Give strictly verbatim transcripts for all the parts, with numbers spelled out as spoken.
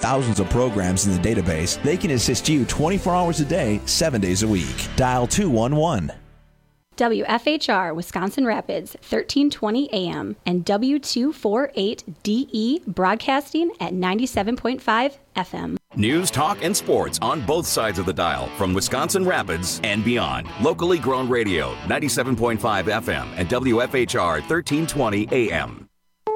thousands of programs in the database, they can assist you twenty-four hours a day, seven days a week. Dial two one one. W F H R Wisconsin Rapids, thirteen twenty A M, and W two forty-eight D E broadcasting at ninety-seven point five F M. News, talk, and sports on both sides of the dial from Wisconsin Rapids and beyond. Locally grown radio, ninety-seven point five F M and W F H R thirteen twenty A M.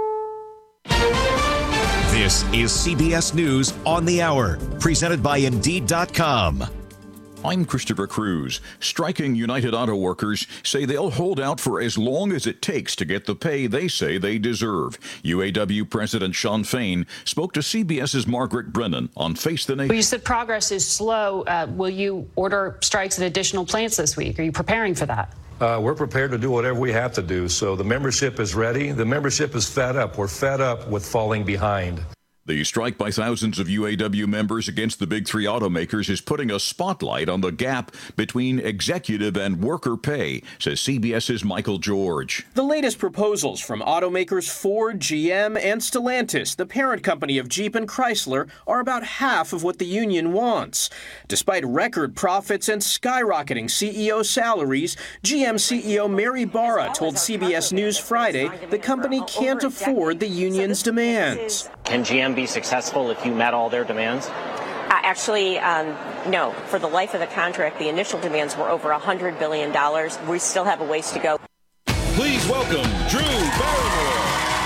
This is C B S News on the Hour, presented by Indeed dot com. I'm Christopher Cruz. Striking United Auto Workers say they'll hold out for as long as it takes to get the pay they say they deserve. U A W President Shawn Fain spoke to CBS's Margaret Brennan on Face the Nation. Well, you said progress is slow. Uh, will you order strikes at additional plants this week? Are you preparing for that? Uh, we're prepared to do whatever we have to do. So the membership is ready. The membership is fed up. We're fed up with falling behind. The strike by thousands of U A W members against the big three automakers is putting a spotlight on the gap between executive and worker pay, says CBS's Michael George. The latest proposals from automakers Ford, G M, and Stellantis, the parent company of Jeep and Chrysler, are about half of what the union wants. Despite record profits and skyrocketing C E O salaries, G M C E O Mary Barra told C B S News Friday the company can't afford the union's demands. Can G M be successful if you met all their demands? Uh, actually, um, no. For the life of the contract, the initial demands were over one hundred billion dollars. We still have a ways to go. Please welcome Drew Barrymore.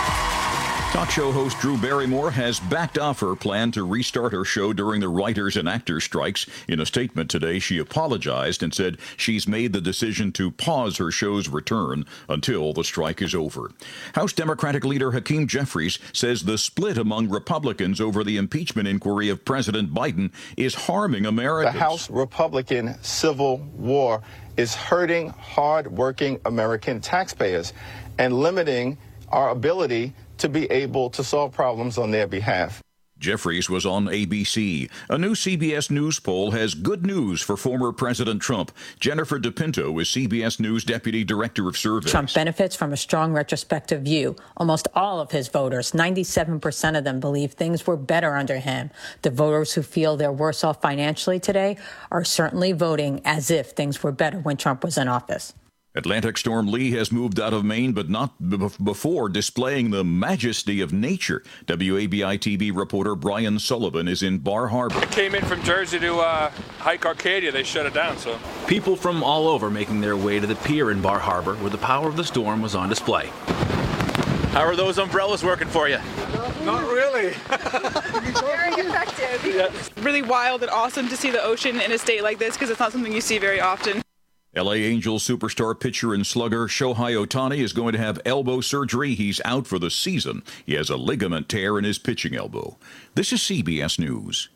Talk show host Drew Barrymore has backed off her plan to restart her show during the writers and actors strikes. In a statement today, she apologized and said she's made the decision to pause her show's return until the strike is over. House Democratic leader Hakeem Jeffries says the split among Republicans over the impeachment inquiry of President Biden is harming Americans. The House Republican Civil War is hurting hard-working American taxpayers and limiting our ability to be able to solve problems on their behalf. Jeffries was on A B C. A new C B S News poll has good news for former President Trump. Jennifer DePinto is C B S News Deputy Director of Surveys. Trump benefits from a strong retrospective view. Almost all of his voters, ninety-seven percent of them, believe things were better under him. The voters who feel they're worse off financially today are certainly voting as if things were better when Trump was in office. Atlantic storm Lee has moved out of Maine, but not b- before displaying the majesty of nature. W A B I T V reporter Brian Sullivan is in Bar Harbor. I came in from Jersey to uh, hike Arcadia. They shut it down, so. People from all over making their way to the pier in Bar Harbor, where the power of the storm was on display. How are those umbrellas working for you? Not really. Very effective. Yeah. Really wild and awesome to see the ocean in a state like this, because it's not something you see very often. L A Angels superstar pitcher and slugger Shohei Ohtani is going to have elbow surgery. He's out for the season. He has a ligament tear in his pitching elbow. This is C B S News.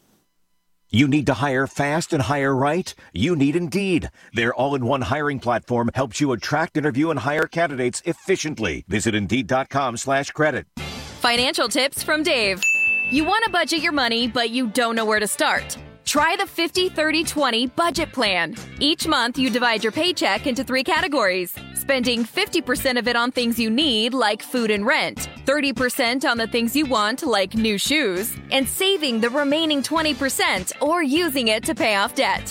You need to hire fast and hire right? You need Indeed. Their all-in-one hiring platform helps you attract, interview, and hire candidates efficiently. Visit Indeed.com slash credit. Financial tips from Dave. You want to budget your money, but you don't know where to start. Try the fifty thirty twenty budget plan. Each month, you divide your paycheck into three categories. Spending fifty percent of it on things you need, like food and rent, thirty percent on the things you want, like new shoes, and saving the remaining twenty percent or using it to pay off debt.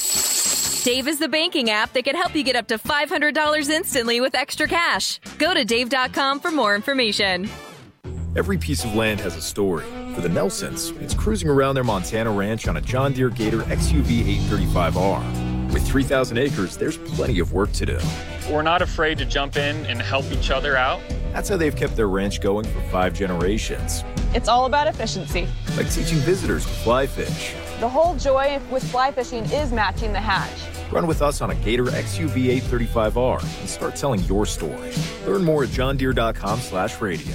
Dave is the banking app that can help you get up to five hundred dollars instantly with extra cash. Go to dave dot com for more information. Every piece of land has a story. For the Nelsons, it's cruising around their Montana ranch on a John Deere Gator X U V eight thirty-five R. With three thousand acres, there's plenty of work to do. We're not afraid to jump in and help each other out. That's how they've kept their ranch going for five generations. It's all about efficiency. Like teaching visitors to fly fish. The whole joy with fly fishing is matching the hatch. Run with us on a Gator X U V eight thirty-five R and start telling your story. Learn more at john deere dot com slash radio.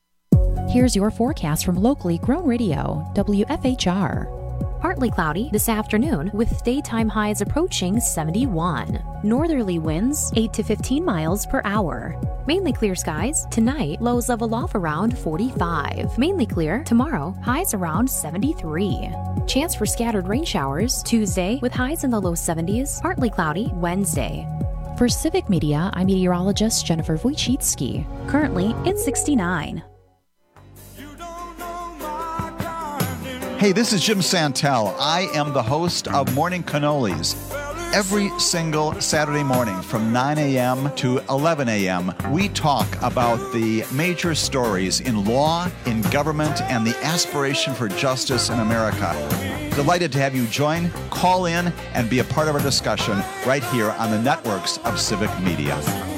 Here's your forecast from locally grown radio, W F H R. Partly cloudy this afternoon with daytime highs approaching seventy-one. Northerly winds eight to fifteen miles per hour. Mainly clear skies tonight, lows level off around forty-five. Mainly clear tomorrow, highs around seventy-three. Chance for scattered rain showers Tuesday with highs in the low seventies, partly cloudy Wednesday. For Civic Media, I'm meteorologist Jennifer Wojcicki. Currently, it's sixty-nine. Hey, this is Jim Santel. I am the host of Morning Cannolis. Every single Saturday morning from nine a.m. to eleven a.m., we talk about the major stories in law, in government, and the aspiration for justice in America. Delighted to have you join, call in, and be a part of our discussion right here on the networks of Civic Media.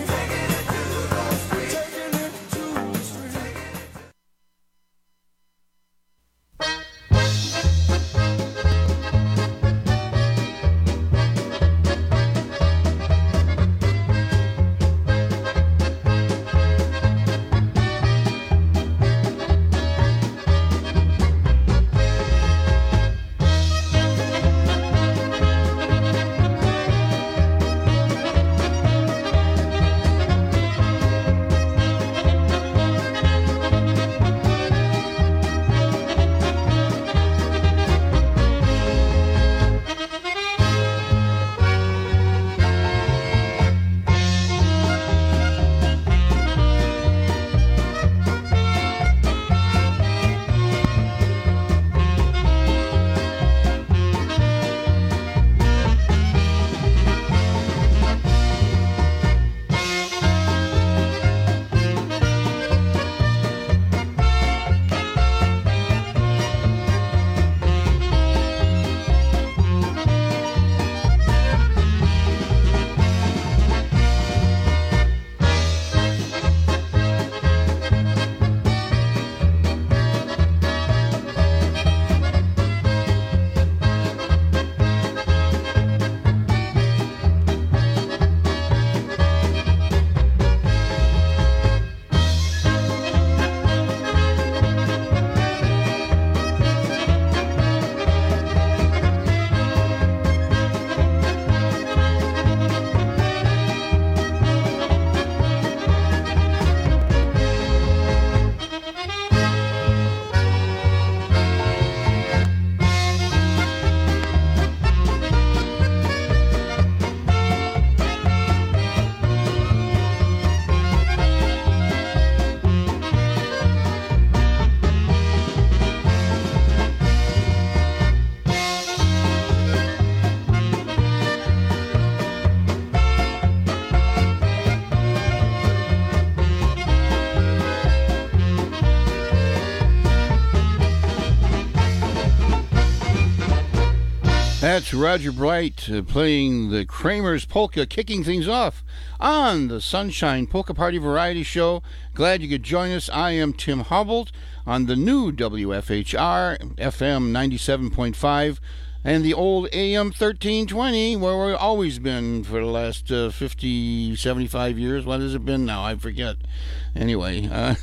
That's Roger Bright uh, playing the Kramer's Polka, kicking things off on the Sunshine Polka Party Variety Show. Glad you could join us. I am Tim Hubbold on the new W F H R, F M ninety-seven point five, and the old A M thirteen twenty, where we've always been for the last uh, fifty, seventy-five years. What has it been now? I forget. Anyway, uh,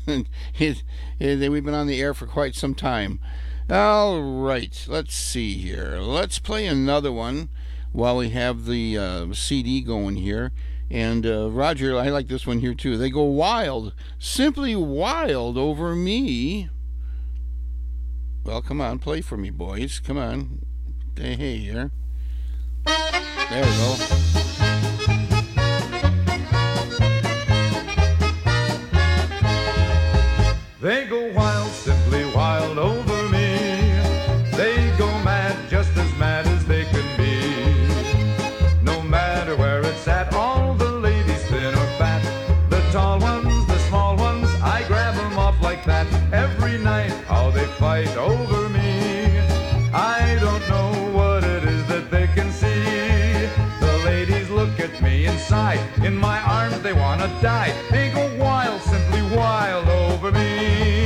it, it, we've been on the air for quite some time. All right, let's see here. Let's play another one while we have the uh, C D going here. And uh, Roger, I like this one here too. They go wild, simply wild over me. Well, come on, play for me, boys. Come on. Hey, hey here. There we go. They go wild, simply wild over me. They go mad, just as mad as they can be. No matter where it's at, all the ladies, thin or fat, the tall ones, the small ones, I grab them off like that. Every night, how they fight over me. I don't know what it is that they can see. The ladies look at me inside, in my arms they wanna die. They go wild, simply wild over me.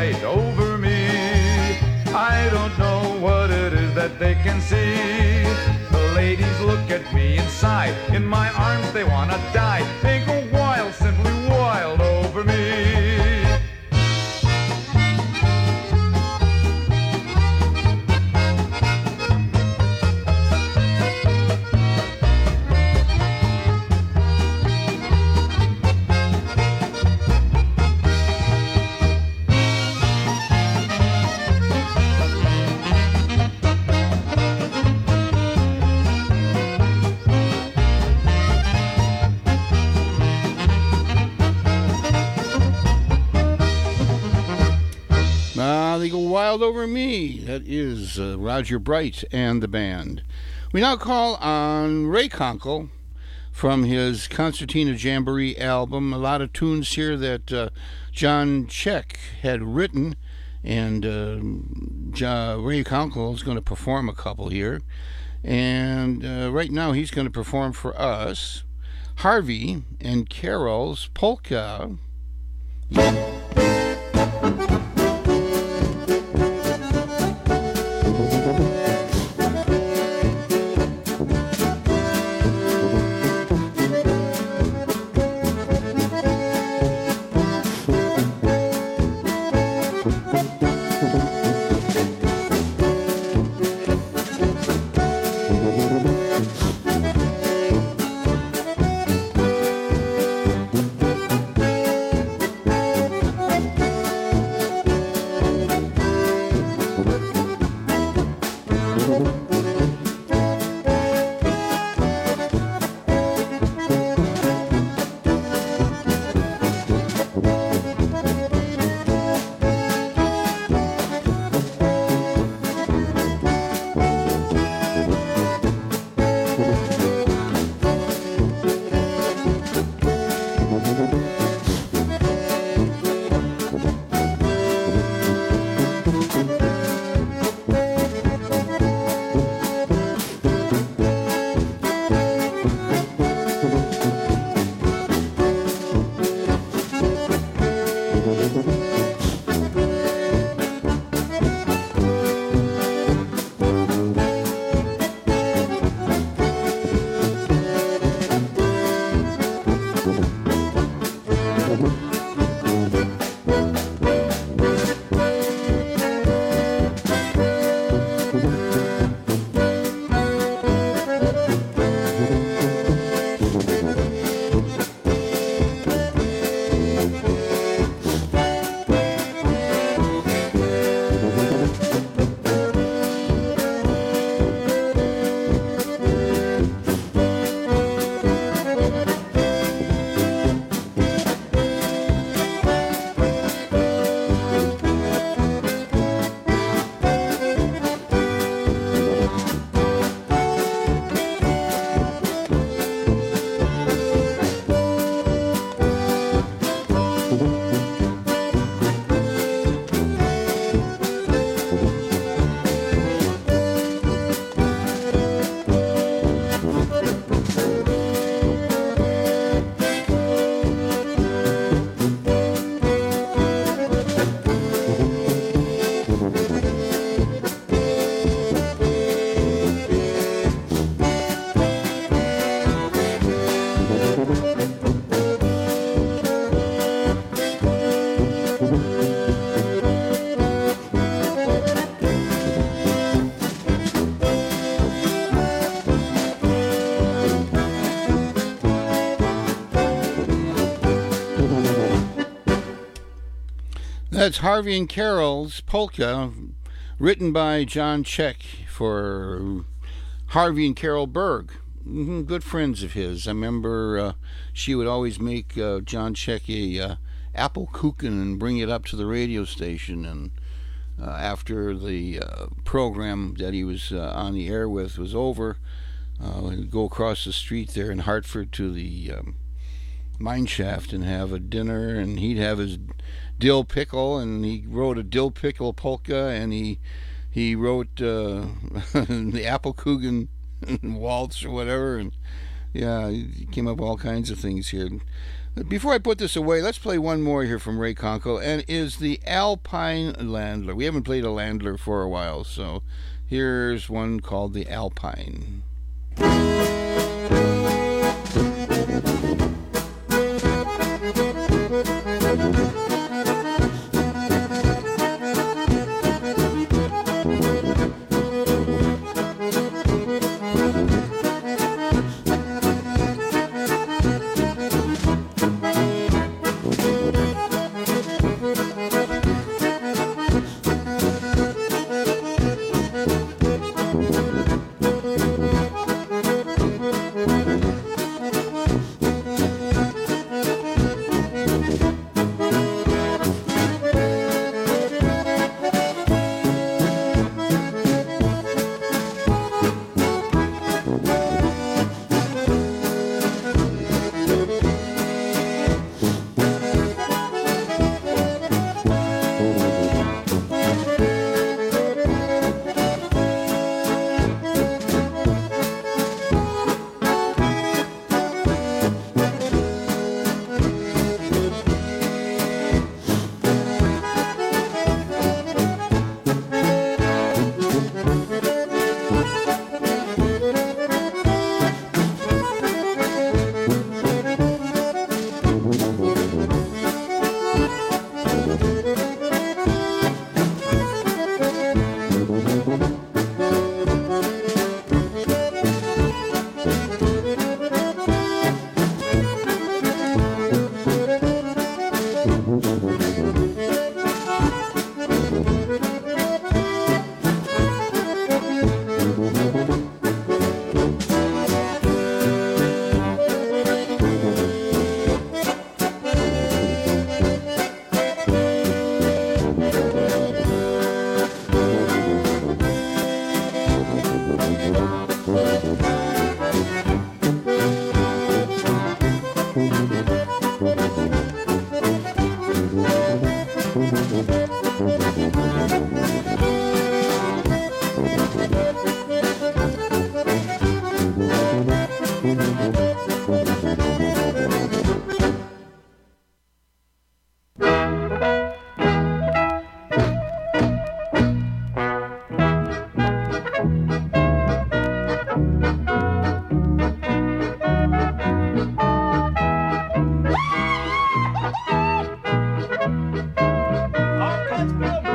right over me. I don't know what it is that they can see. The ladies look at me inside. In my arms they wanna die. They go wild, simply wild over me. They go wild over me. That is uh, Roger Bright and the band. We now call on Ray Conkle from his Concertina Jamboree album. A lot of tunes here that uh, John Check had written, and uh, John, Ray Conkle is going to perform a couple here. And uh, right now he's going to perform for us Harvey and Carol's Polka. That's Harvey and Carol's Polka, written by John Check for Harvey and Carol Berg, good friends of his. I remember uh, she would always make uh, John Check a uh, apple kuchen and bring it up to the radio station, and uh, after the uh, program that he was uh, on the air with was over, uh, he'd go across the street there in Hartford to the um, mine shaft and have a dinner, and he'd have his dill pickle, and he wrote a dill pickle polka, and he he wrote uh, the apple kuchen waltz or whatever, and yeah, he came up with all kinds of things here. Before I put this away, let's play one more here from Ray Kunkel, and is the Alpine Landler. We haven't played a Landler for a while, so here's one called the Alpine. Let's go.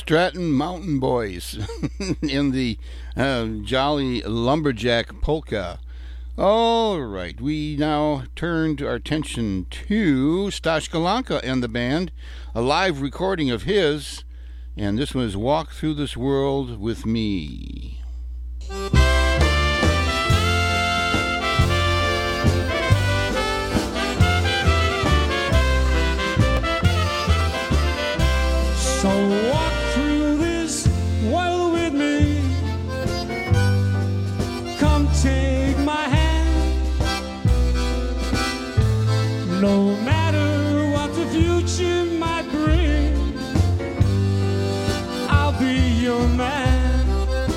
Stratton Mountain Boys in the uh, Jolly Lumberjack Polka. All right, we now turn our attention to Stash Galanka and the band, a live recording of his, and this one is Walk Through This World With Me. So walk through this world with me. Come take my hand. No matter what the future might bring, I'll be your man.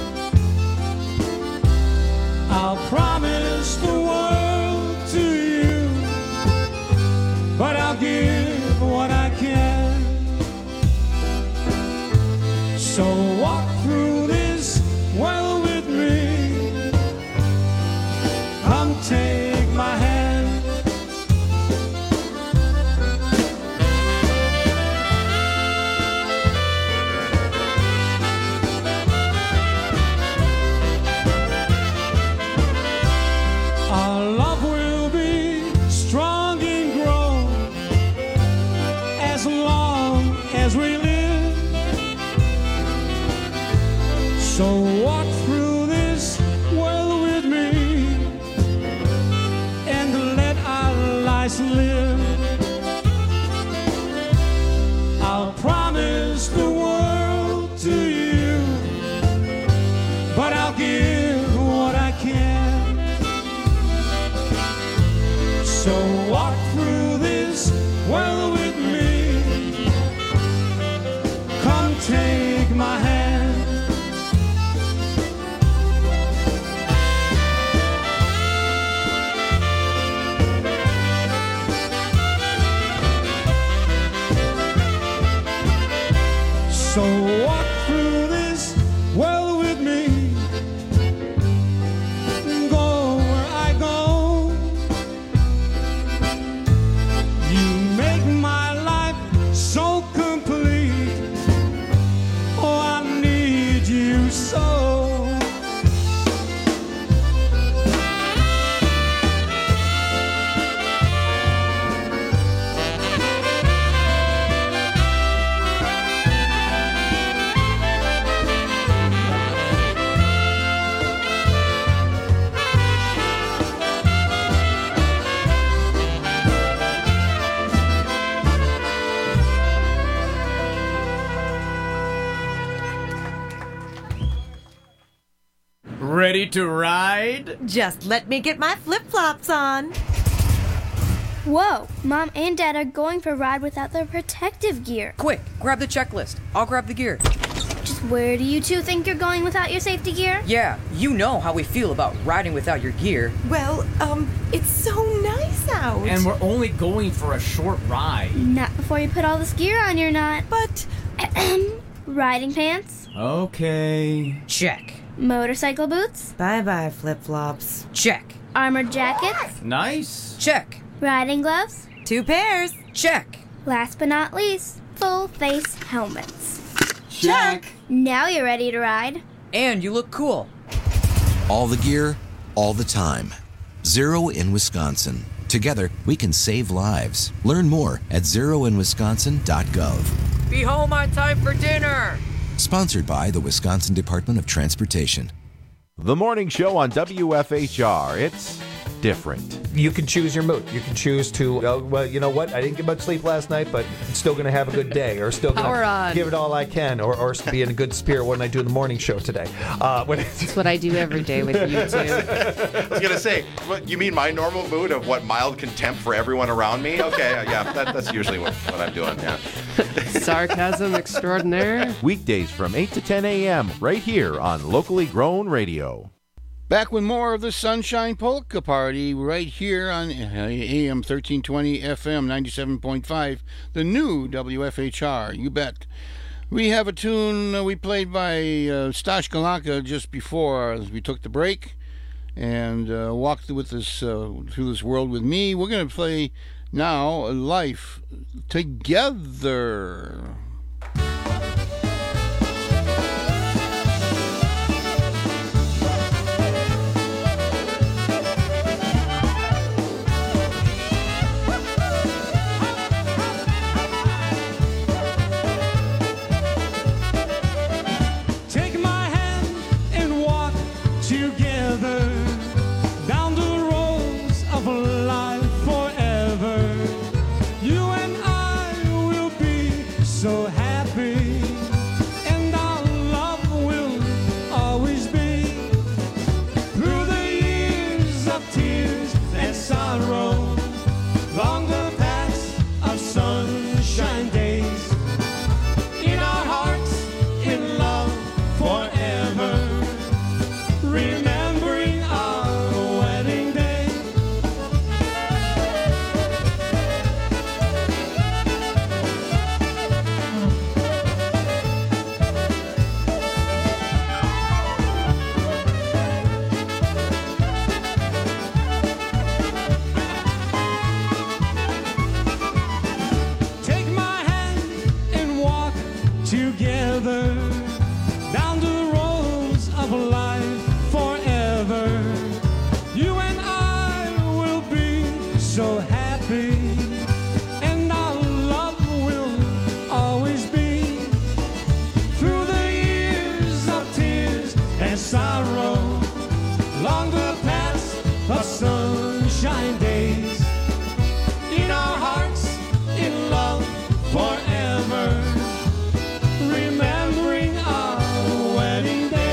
I'll promise the world to you, but I'll give what I can. So walk through this world with me. Come take my hand. Our love will be strong and grow as long as we live. So walk through this world with me and let our lives live. I'll promise the world to you, but I'll give what I can. So walk through this world with me. Come take my hand. So walk through this world with me. Go where I go. You make my life so complete. Oh, I need you so. Ready to ride? Just let me get my flip-flops on. Whoa, Mom and Dad are going for a ride without their protective gear. Quick, grab the checklist. I'll grab the gear. Just where do you two think you're going without your safety gear? Yeah, you know how we feel about riding without your gear. Well, um, it's so nice out. And we're only going for a short ride. Not before you put all this gear on your knot. But, riding pants? Okay. Check. Motorcycle boots? Bye-bye, flip-flops. Check. Armored jackets? Nice. Check. Riding gloves? Two pairs. Check. Last but not least, full face helmets. Check. Now you're ready to ride. And you look cool. All the gear, all the time. Zero in Wisconsin. Together, we can save lives. Learn more at zero in wisconsin dot gov. Be home on time for dinner. Sponsored by the Wisconsin Department of Transportation. The morning show on W F H R. It's different. You can choose your mood. You can choose to, uh, well, you know what? I didn't get much sleep last night, but I'm still going to have a good day, or still going to give it all I can, or, or be in a good spirit when I do the morning show today. Uh, when That's what I do every day with you two. I was going to say, what, you mean my normal mood of what, mild contempt for everyone around me? Okay, yeah, that, that's usually what, what I'm doing, yeah. Sarcasm extraordinaire. Weekdays from eight to ten a.m. right here on Locally Grown Radio. Back with more of the Sunshine Polka Party right here on A M thirteen twenty, F M ninety-seven point five, the new W F H R, you bet. We have a tune uh, we played by uh, Stash Galanka just before we took the break and uh, walked with this, uh, through this world with me. We're going to play now Life Together. so happy, and our love will always be through the years of tears and sorrow, long the past of sunshine days, in our hearts, in love forever, remembering our wedding day.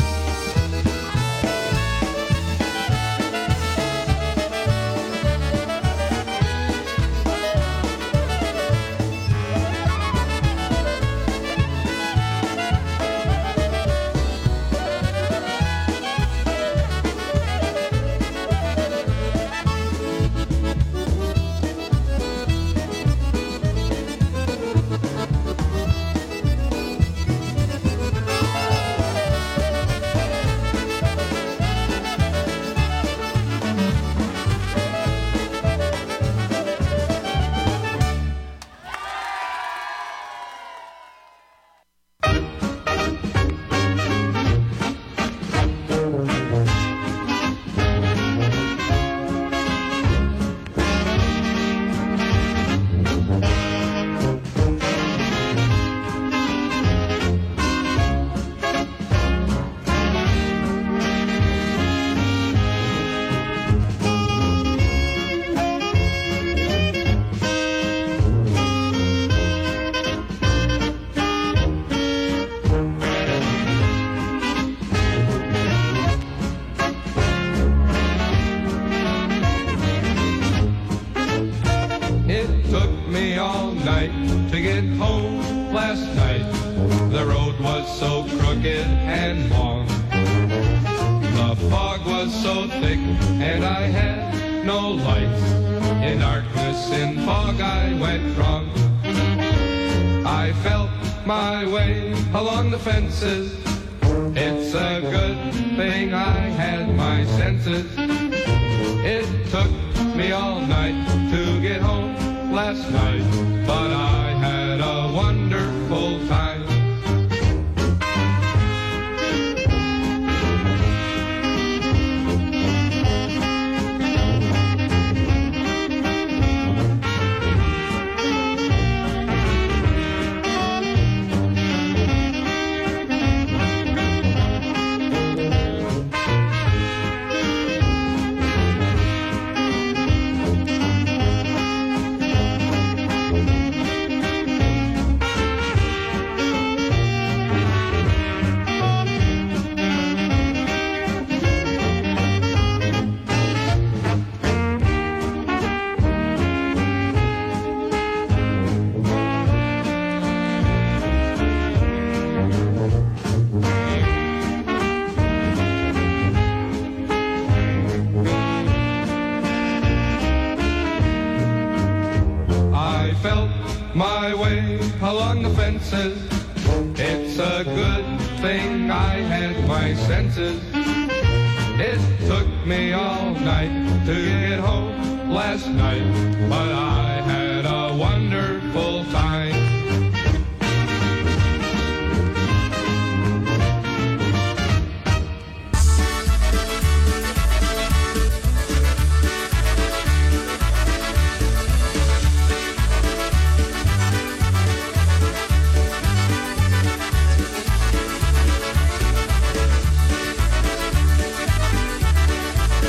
It took me all night to get home last night. The road was so crooked and long. The fog was so thick and I had no lights. In darkness, in fog, I went wrong. I felt my way along the fences. It's a good thing I had my senses. It took me all night to get home last night, but I had a wonderful time. I felt my way along the fences. It's a good thing I had my senses. It took me all night to get home last night, but I had a wonderful time.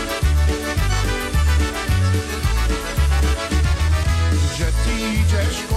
Že ty ideš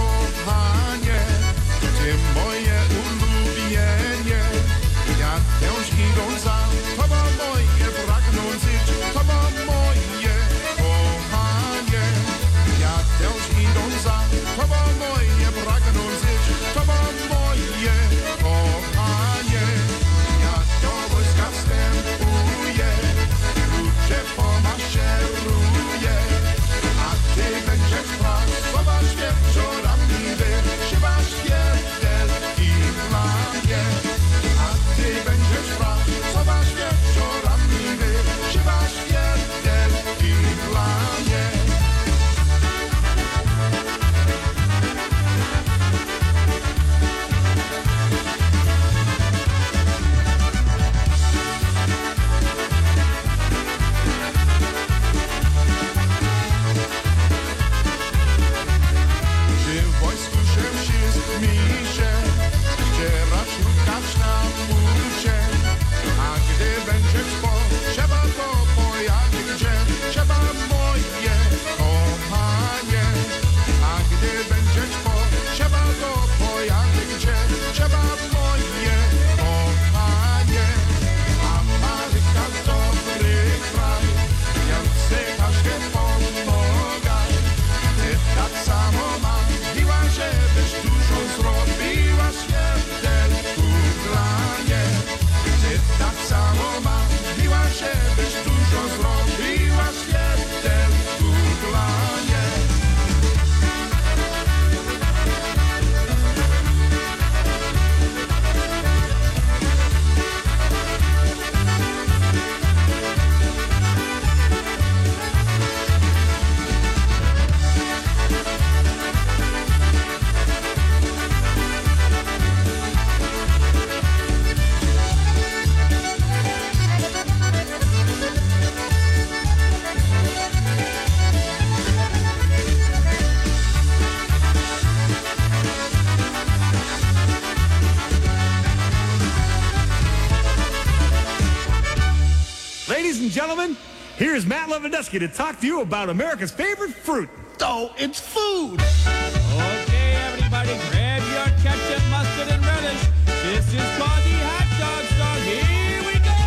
gentlemen, here's Matt Lewandowski to talk to you about America's favorite fruit. Oh, it's food. Okay, everybody, grab your ketchup, mustard, and relish. This is called the hot dog song. Here we go.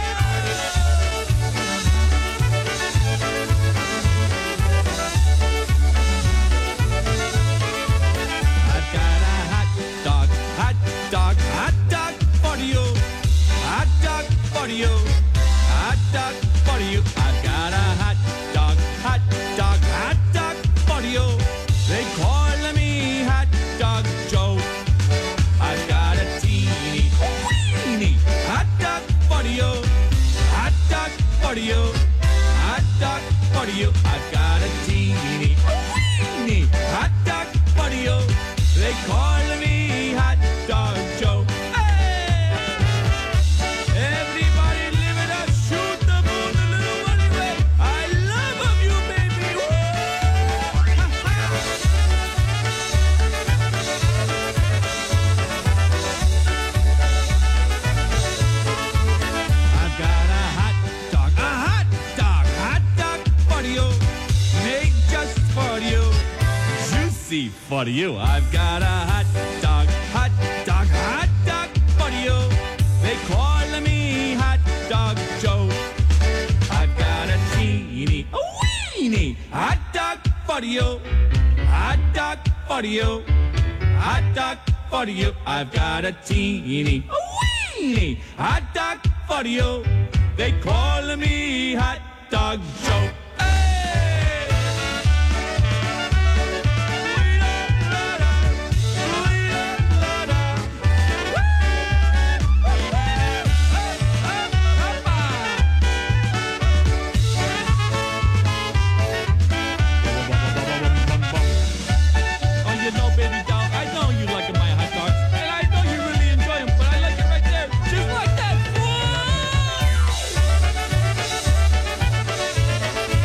I've got a hot dog, hot dog, hot dog for you. Hot dog for you. Hot dog for you. I've got a hot dog, hot dog, hot dog for you. They call me Hot Dog Joe. I've got a teeny, weeny hot dog for you. Hot dog for you. Hot dog for you. I've got a teeny, weeny hot dog for you. They call me Hot Dog Joe. Hey! Everybody live it up, shoot the moon a little money way. I love of you, baby. Woo! I've got a hot dog, a hot dog, hot dog for you, made just for you, juicy for you. I've got a hot dog, hot dog, hot dog for you. They call me Hot Dog Joe. I've got a teeny, a weeny hot dog for you, hot dog for you, hot dog for you. I've got a teeny, a weeny hot dog for you. They call me Hot Dog Joe. Oh, you know, baby doll, I know you like my hot dogs, and I know you really enjoy them, but I like it right there, just like that. Whoa!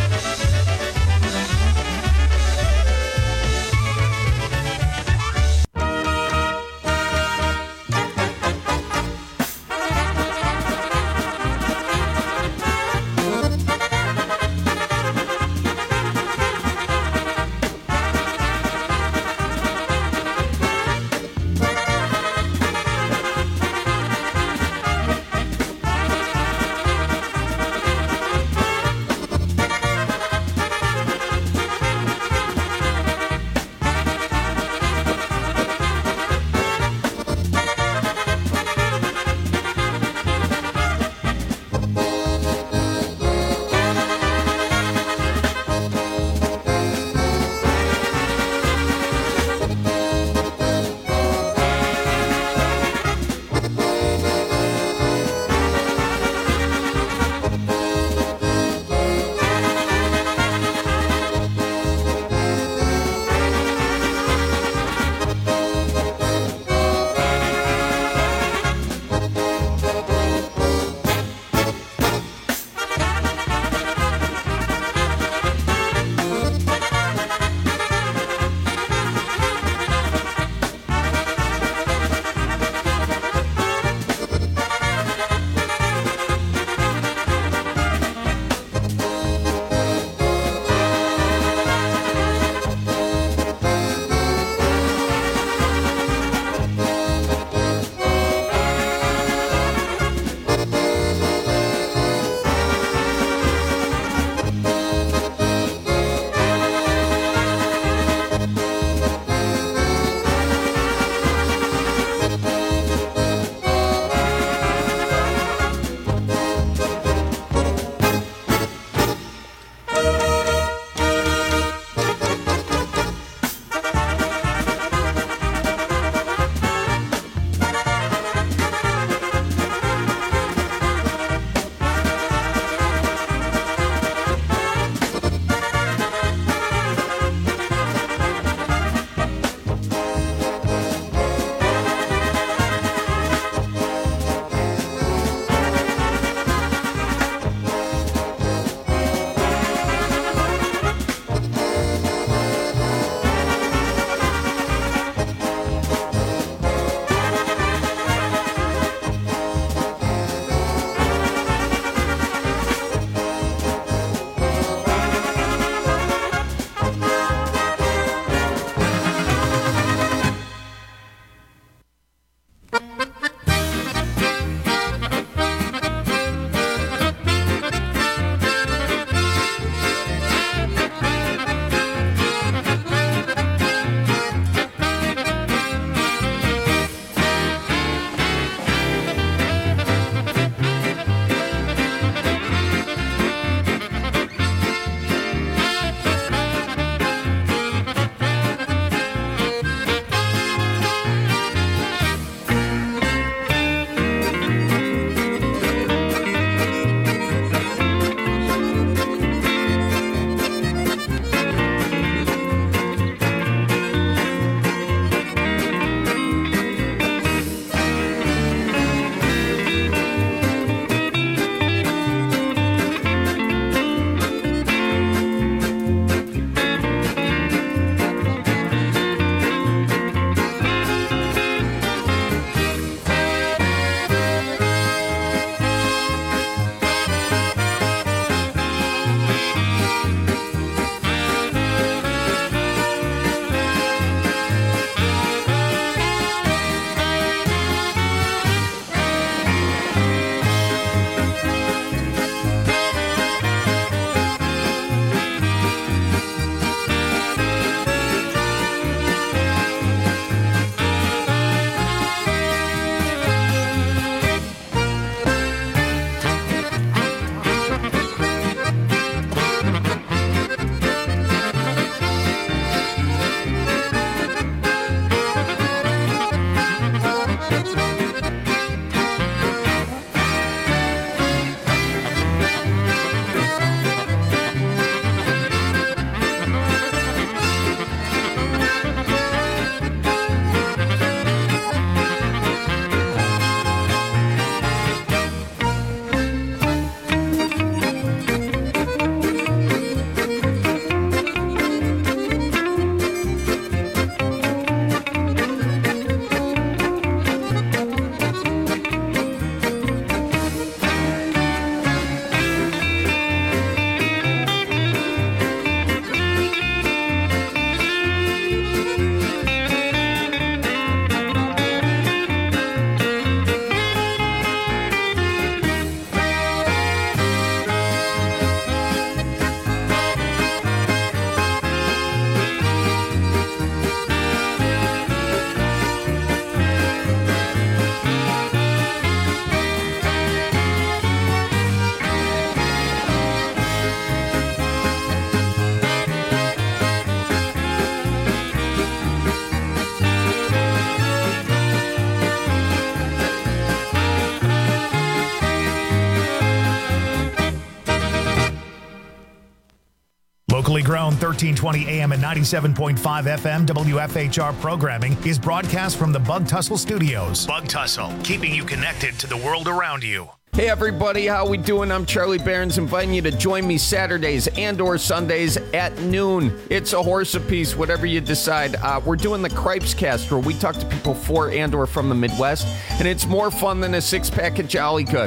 thirteen twenty A M and ninety-seven point five F M W F H R programming is broadcast from the Bug Tussle Studios. Bug Tussle, keeping you connected to the world around you. Hey everybody, how we doing? I'm Charlie Barons, inviting you to join me Saturdays and or Sundays at noon. It's a horse apiece, whatever you decide. Uh, we're doing the Cripes Cast, where we talk to people for and or from the Midwest, and it's more fun than a six-pack of Jolly Good.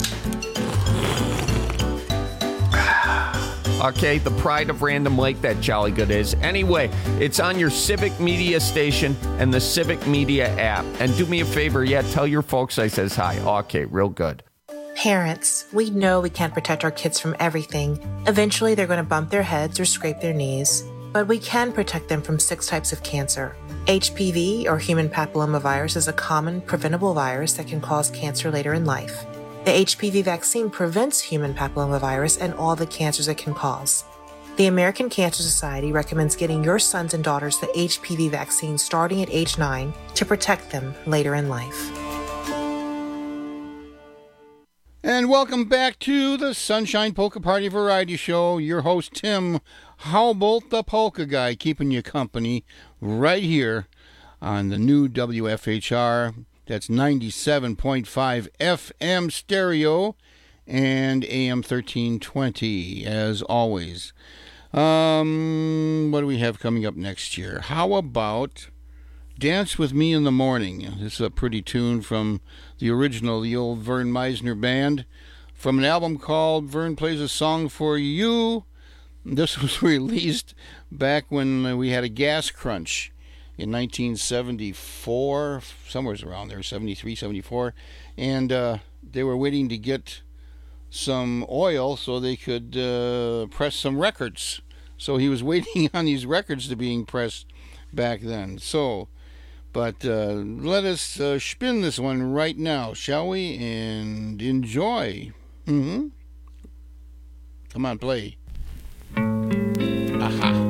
Okay, the pride of Random Lake, that Jolly Good is. Anyway, it's on your Civic Media station and the Civic Media app. And do me a favor, yeah, tell your folks I says hi. Okay, real good. Parents, we know we can't protect our kids from everything. Eventually, they're going to bump their heads or scrape their knees. But we can protect them from six types of cancer. H P V, or human papillomavirus, is a common preventable virus that can cause cancer later in life. The H P V vaccine prevents human papillomavirus and all the cancers it can cause. The American Cancer Society recommends getting your sons and daughters the H P V vaccine starting at age nine to protect them later in life. And welcome back to the Sunshine Polka Party Variety Show. Your host, Tim Howbolt, the Polka Guy, keeping you company right here on the new W F H R. That's ninety-seven point five F M stereo and A M thirteen twenty, as always. Um, what do we have coming up next year? How about Dance With Me in the Morning? This is a pretty tune from the original, the old Vern Meisner Band, from an album called Vern Plays a Song for You. This was released back when we had a gas crunch in nineteen seventy-four, somewhere around there, seventy-three, seventy-four, and uh, they were waiting to get some oil so they could uh, press some records. So he was waiting on these records to being pressed back then. So, but uh, let us uh, spin this one right now, shall we? And enjoy. Mm-hmm. Come on, play. Aha.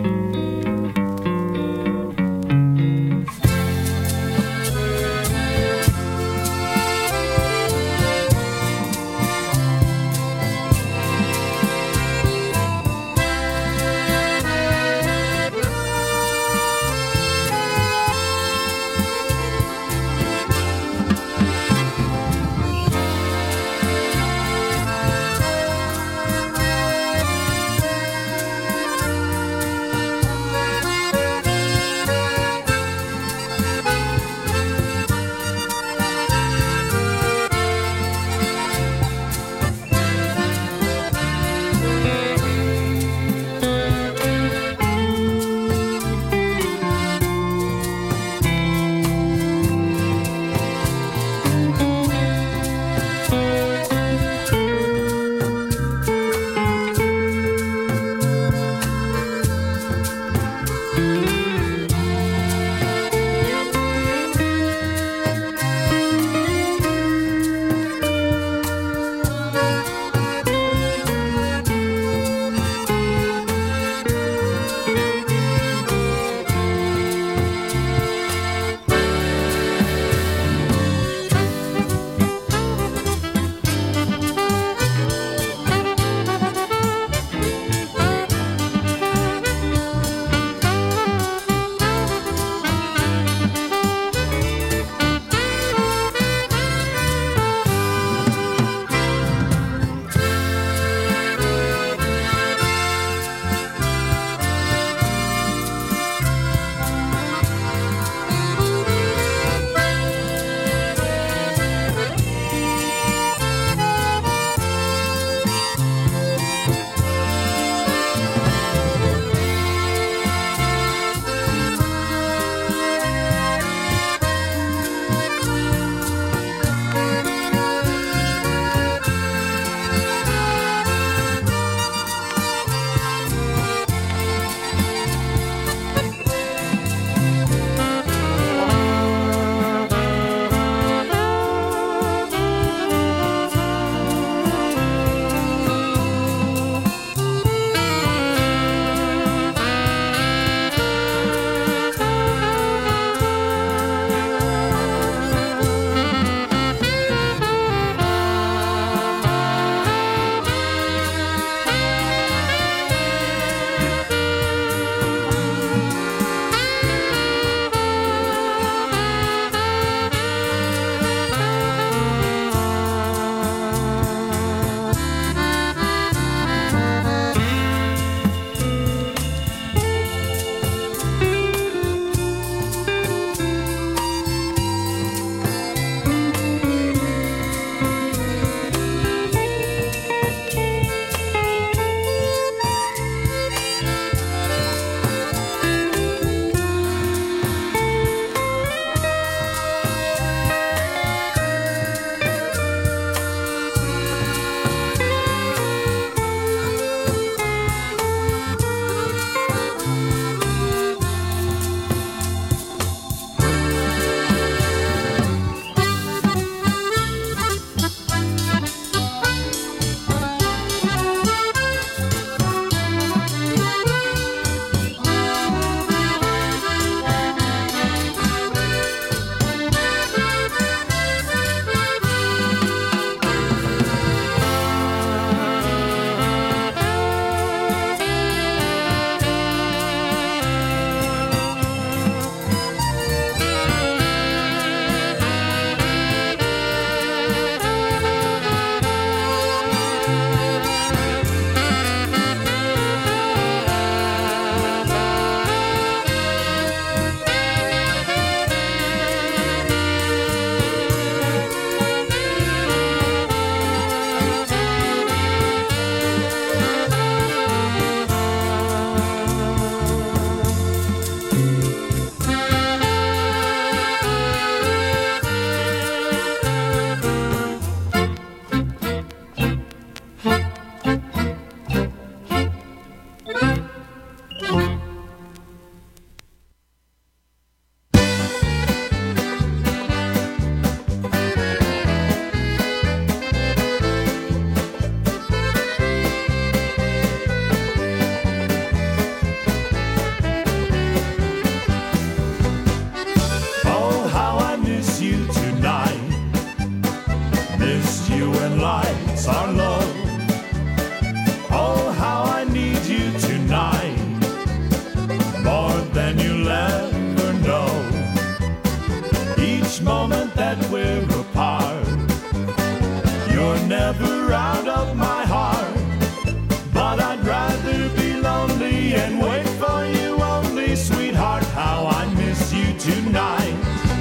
moment that we're apart. You're never out of my heart, but I'd rather be lonely and wait for you only, sweetheart, how I miss you tonight.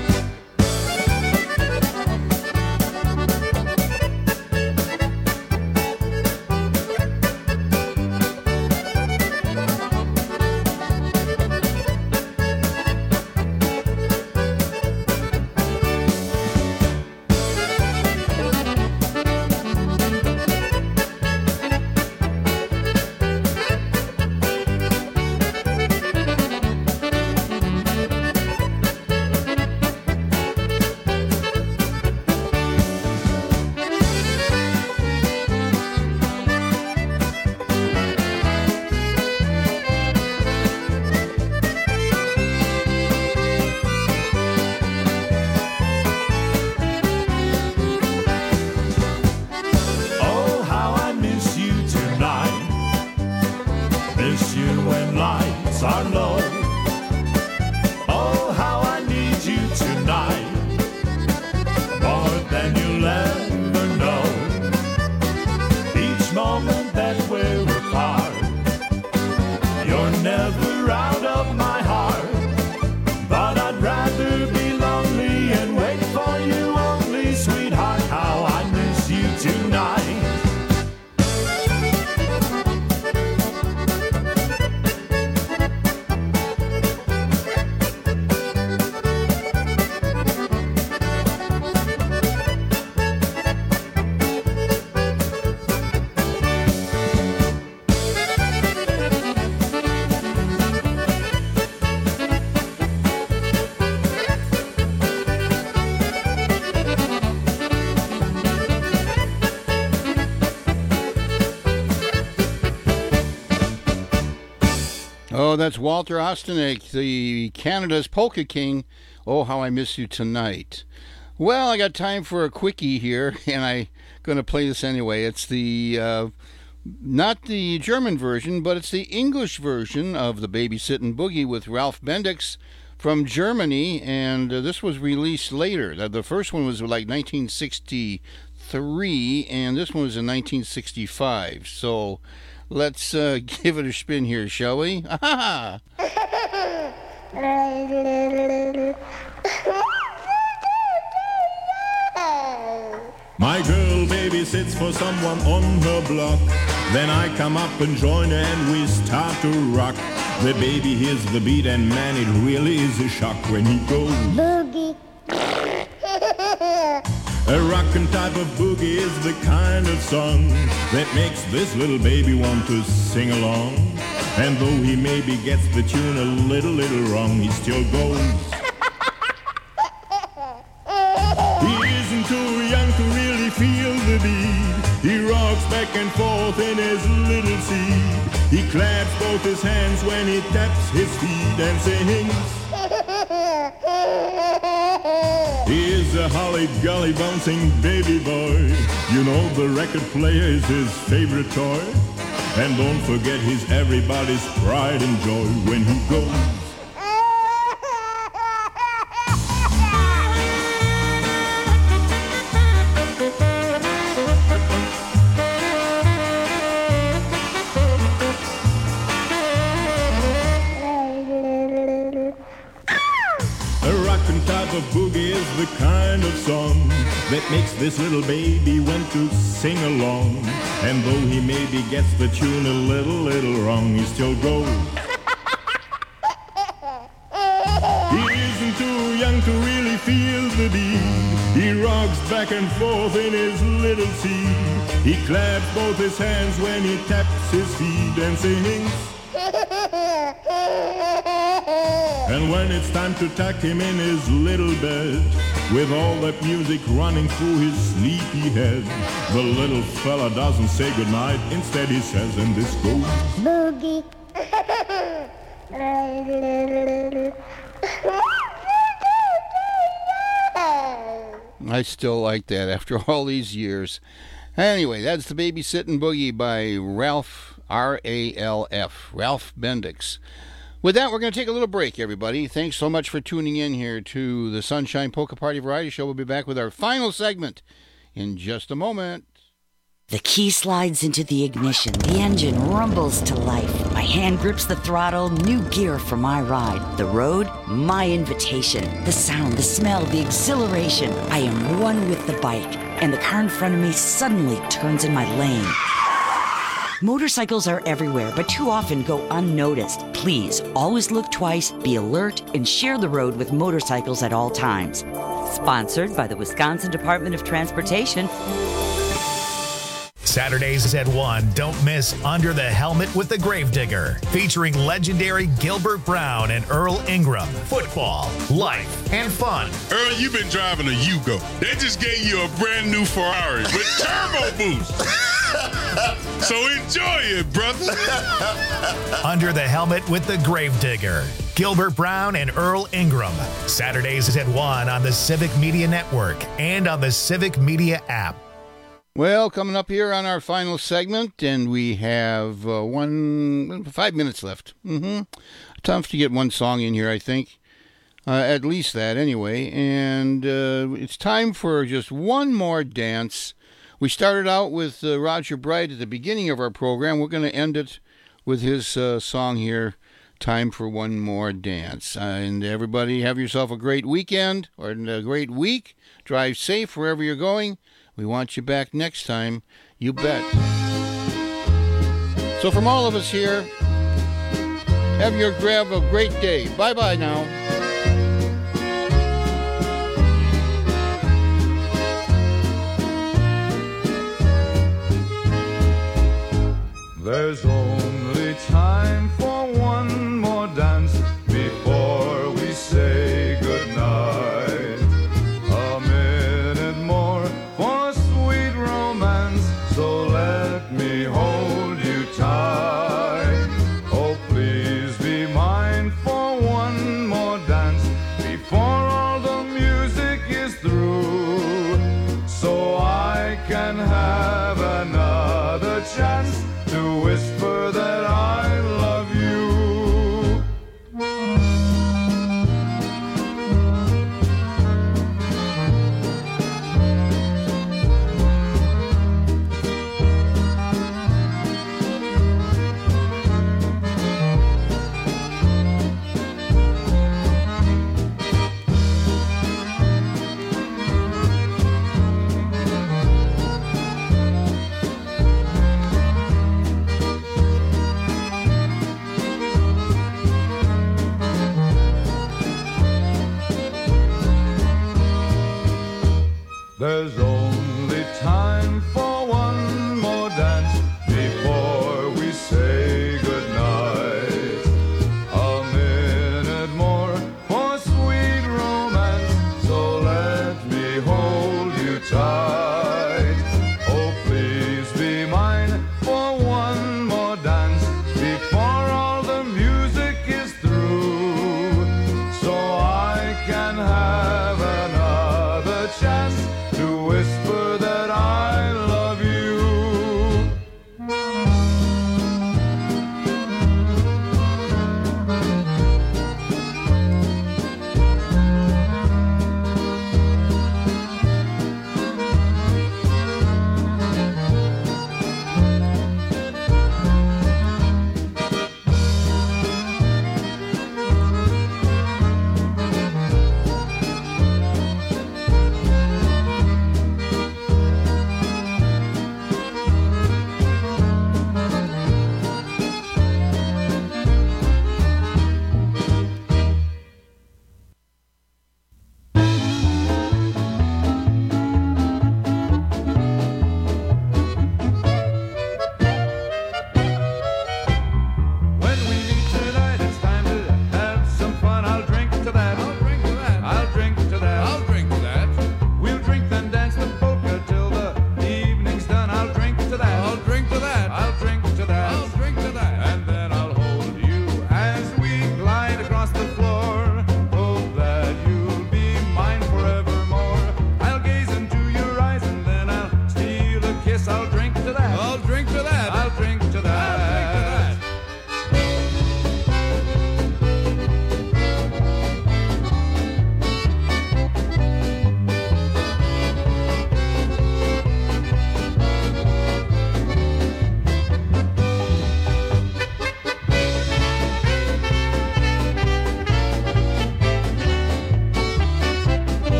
Oh, that's Walter Ostanek, the Canada's Polka King. Oh, how I miss you tonight. Well, I got time for a quickie here, and I'm going to play this anyway. It's the, uh, not the German version, but it's the English version of the Babysittin' Boogie with Ralph Bendix from Germany, and uh, this was released later. The, the first one was like nineteen sixty-three, and this one was in nineteen sixty-five. So let's uh, give it a spin here, shall we? Ha My girl babysits for someone on her block. Then I come up and join her and we start to rock. The baby hears the beat and man, it really is a shock when he goes boogie. A rockin' type of boogie is the kind of song that makes this little baby want to sing along. And though he maybe gets the tune a little, little wrong, he still goes. He isn't too young to really feel the beat. He rocks back and forth in his little seat. He claps both his hands when he taps his feet and sings. He is a holly-golly bouncing baby boy. You know the record player is his favorite toy. And don't forget he's everybody's pride and joy when he goes. A boogie is the kind of song that makes this little baby want to sing along. And though he maybe gets the tune a little, little wrong, he still goes. He isn't too young to really feel the beat. He rocks back and forth in his little seat. He claps both his hands when he taps his feet and sings. And when it's time to tuck him in his little bed, with all that music running through his sleepy head, the little fella doesn't say goodnight, instead he says, and this goes boogie. I still like that after all these years. Anyway, that's the Babysittin' Boogie by Ralph, R A L F, Ralph Bendix. With that, we're going to take a little break, everybody. Thanks so much for tuning in here to the Sunshine Polka Party Variety Show. We'll be back with our final segment in just a moment. The key slides into the ignition. The engine rumbles to life. My hand grips the throttle. New gear for my ride. The road, my invitation. The sound, the smell, the exhilaration. I am one with the bike, and the car in front of me suddenly turns in my lane. Motorcycles are everywhere, but too often go unnoticed. Please, always look twice, be alert, and share the road with motorcycles at all times. Sponsored by the Wisconsin Department of Transportation. Saturdays at one, don't miss Under the Helmet with the Gravedigger, featuring legendary Gilbert Brown and Earl Ingram. Football, life, and fun. Earl, you've been driving a Yugo. They just gave you a brand new Ferrari with turbo boost. So enjoy it, brother. Under the Helmet with the Gravedigger, Gilbert Brown and Earl Ingram. Saturdays at one on the Civic Media Network and on the Civic Media app. Well, coming up here on our final segment, and we have uh, one, five minutes left. Mm-hmm. Tough to get one song in here, I think. Uh, at least that, anyway. And uh, it's time for just one more dance. We started out with uh, Roger Bright at the beginning of our program. We're going to end it with his uh, song here, Time for One More Dance. Uh, and everybody, have yourself a great weekend or a great week. Drive safe wherever you're going. We want you back next time, you bet. So from all of us here, have your grab a great day. Bye-bye now. There's only time for one more dance before we say goodnight. A minute more for sweet romance, so let me hold you tight. Oh, please be mine for one more dance before all the music is through, so I can have another chance to whisper that I love you.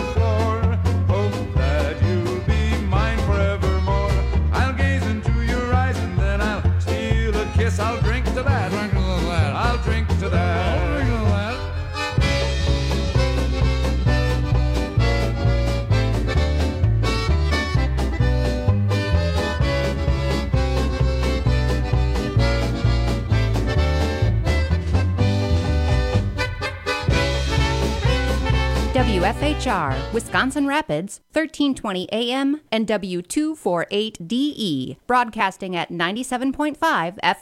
the floor. Hope that you'll be mine forevermore. I'll gaze into your eyes and then I'll steal a kiss. I'll drink to that. Drink to that. I'll drink to that. I'll drink to that. W F H R, Wisconsin Rapids, thirteen twenty A M and W two forty-eight D E, broadcasting at ninety-seven point five F